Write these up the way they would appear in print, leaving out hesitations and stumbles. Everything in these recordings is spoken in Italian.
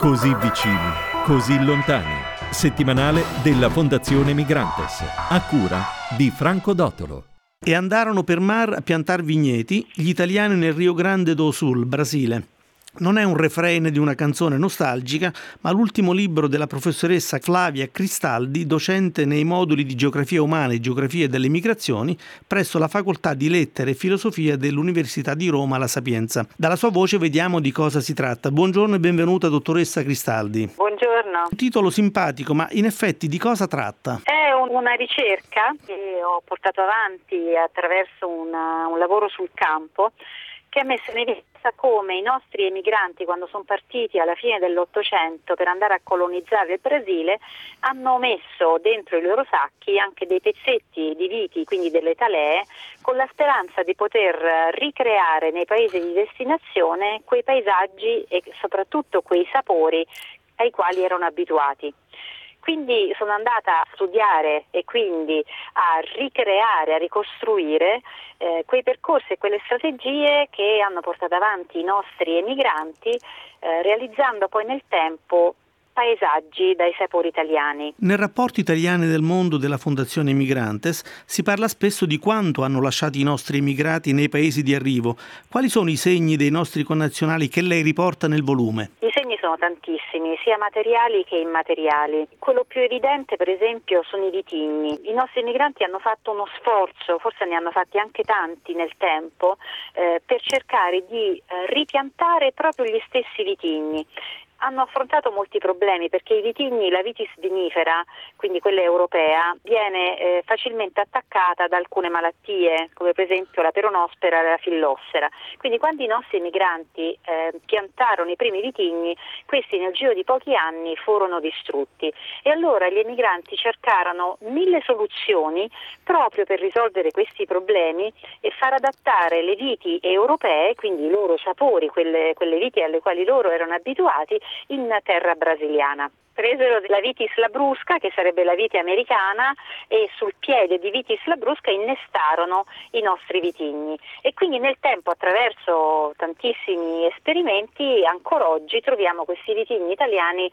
Così vicini, così lontani. Settimanale della Fondazione Migrantes, a cura di Franco Dottolo. E andarono per mar a piantar vigneti gli italiani nel Rio Grande do Sul, Brasile. Non è un refrain di una canzone nostalgica, ma l'ultimo libro della professoressa Flavia Cristaldi, docente nei moduli di Geografia Umana e Geografia delle Migrazioni presso la Facoltà di Lettere e Filosofia dell'Università di Roma La Sapienza. Dalla sua voce vediamo di cosa si tratta. Buongiorno e benvenuta, dottoressa Cristaldi. Buongiorno. Un titolo simpatico, ma in effetti di cosa tratta? È una ricerca che ho portato avanti attraverso un lavoro sul campo che ha messo in evidenza come i nostri emigranti, quando sono partiti alla fine dell'Ottocento per andare a colonizzare il Brasile, hanno messo dentro i loro sacchi anche dei pezzetti di viti, quindi delle talee, con la speranza di poter ricreare nei paesi di destinazione quei paesaggi e soprattutto quei sapori ai quali erano abituati. Quindi sono andata a studiare e quindi a ricreare, a ricostruire quei percorsi e quelle strategie che hanno portato avanti i nostri emigranti, realizzando poi nel tempo paesaggi dai sapori italiani. Nel rapporto Italiani del Mondo della Fondazione Migrantes si parla spesso di quanto hanno lasciato i nostri emigrati nei paesi di arrivo. Quali sono i segni dei nostri connazionali che lei riporta nel volume? I segni sono tantissimi, sia materiali che immateriali. Quello più evidente, per esempio, sono i vitigni. I nostri emigranti hanno fatto uno sforzo, forse ne hanno fatti anche tanti nel tempo, per cercare di ripiantare proprio gli stessi vitigni. Hanno affrontato molti problemi perché i vitigni, la vitis vinifera, quindi quella europea, viene facilmente attaccata da alcune malattie, come per esempio la peronospora e la fillossera. Quindi quando i nostri emigranti piantarono i primi vitigni, questi nel giro di pochi anni furono distrutti. E allora gli emigranti cercarono 1000 soluzioni proprio per risolvere questi problemi e far adattare le viti europee, quindi i loro sapori, quelle viti alle quali loro erano abituati, in terra brasiliana. Presero la vitis labrusca, che sarebbe la vite americana, e sul piede di vitis labrusca innestarono i nostri vitigni. E quindi nel tempo, attraverso tantissimi esperimenti, ancora oggi troviamo questi vitigni italiani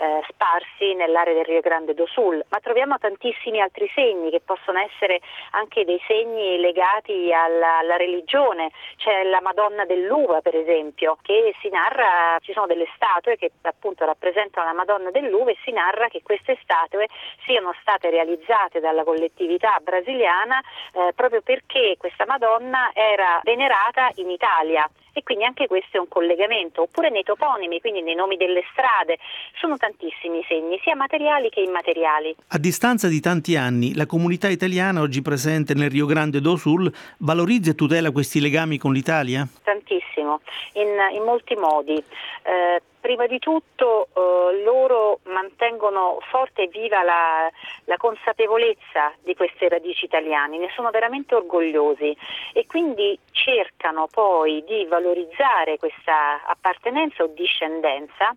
sparsi nell'area del Rio Grande do Sul, ma troviamo tantissimi altri segni che possono essere anche dei segni legati alla religione. C'è la Madonna dell'Uva, per esempio, che si narra, ci sono delle statue che appunto rappresentano la Madonna dell'Uva, e si narra che queste statue siano state realizzate dalla collettività brasiliana proprio perché questa Madonna era venerata in Italia. E quindi anche questo è un collegamento, oppure nei toponimi, quindi nei nomi delle strade. Sono tantissimi segni, sia materiali che immateriali. A distanza di tanti anni, la comunità italiana oggi presente nel Rio Grande do Sul valorizza e tutela questi legami con l'Italia? Tantissimo, in molti modi. Prima di tutto loro mantengono forte e viva la consapevolezza di queste radici italiane, ne sono veramente orgogliosi e quindi cercano poi di valorizzare questa appartenenza o discendenza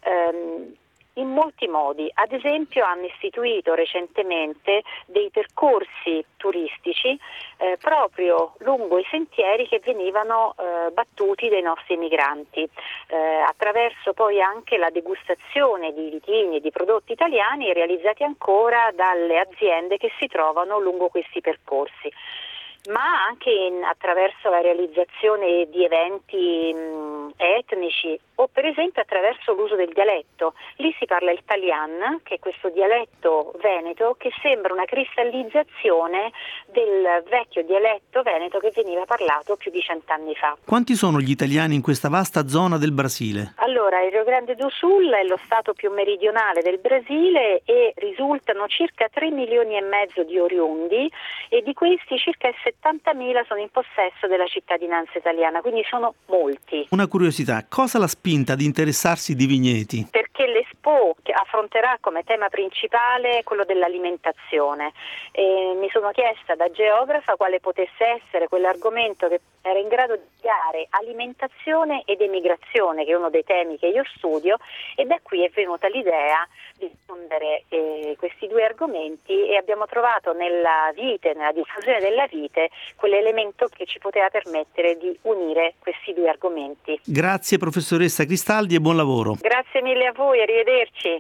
in molti modi. Ad esempio hanno istituito recentemente dei percorsi turistici proprio lungo i sentieri che venivano battuti dai nostri emigranti, attraverso poi anche la degustazione di vitigni e di prodotti italiani realizzati ancora dalle aziende che si trovano lungo questi percorsi, ma anche attraverso la realizzazione di eventi etnici o per esempio attraverso l'uso del dialetto. Lì si parla il Talian, che è questo dialetto veneto che sembra una cristallizzazione del vecchio dialetto veneto che veniva parlato più di 100 anni fa. Quanti sono gli italiani in questa vasta zona del Brasile? Allora, il Rio Grande do Sul è lo stato più meridionale del Brasile e risultano circa 3 milioni e mezzo di oriundi e di questi circa 70.000 sono in possesso della cittadinanza italiana, quindi sono molti. Una curiosità, cosa l'ha spinta ad interessarsi di vigneti? Perché l'Expo affronterà come tema principale quello dell'alimentazione e mi sono chiesta da geografa quale potesse essere quell'argomento che era in grado di spiegare alimentazione ed emigrazione, che è uno dei temi che io studio, e da qui è venuta l'idea di diffondere questi due argomenti, e abbiamo trovato nella diffusione della vite, quell'elemento che ci poteva permettere di unire questi due argomenti. Grazie professoressa Cristaldi e buon lavoro. Grazie mille a voi, arrivederci.